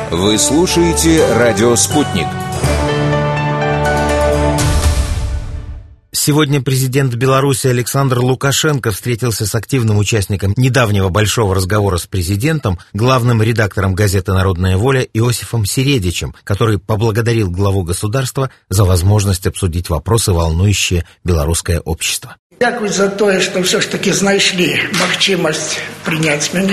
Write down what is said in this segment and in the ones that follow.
Вы слушаете «Радио Спутник». Сегодня президент Беларуси Александр Лукашенко встретился с активным участником недавнего большого разговора с президентом, главным редактором газеты «Народная воля» Иосифом Середичем, который поблагодарил главу государства за возможность обсудить вопросы, волнующие белорусское общество. Дякую за то, что все-таки знайшли магчимость принять меня.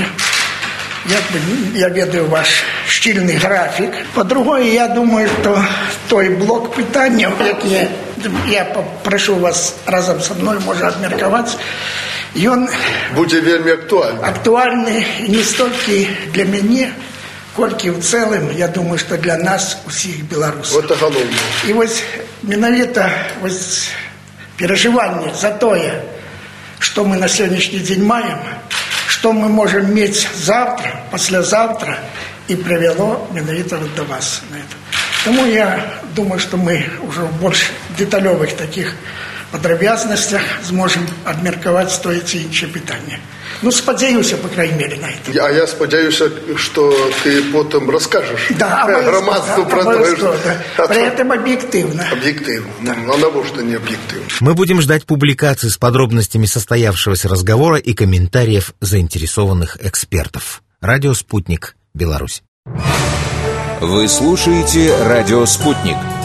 Я ведаю ваш щільний графік. По-друге, я думаю, що той блок питань, які я попрошу вас разом со мною, може обміркувати, він буде вельми актуальний. Актуальний не стільки для мене, кольки в цілому, я думаю, що для нас, усіх білорусів. Це головне. І ось менавіта ось переживання за те, що ми на сьогоднішній день маємо, что мы можем иметь завтра, послезавтра, и привело менавіта до вас на это. Тому я думаю, что мы уже в больш деталёвых таких подробязностях зможем обмерковать то эти інші питання. Ну, сподіваюся, по крайней мере, на это. А я сподіваюся, що ти потім розкажеш громадству про то, при этом объективно. Объективно. Да. Ну, на что не объективно. Мы будем ждать публикаций с подробностями состоявшегося разговора и комментариев заинтересованных экспертов. Радио «Спутник», Беларусь. Вы слушаете «Радио Спутник».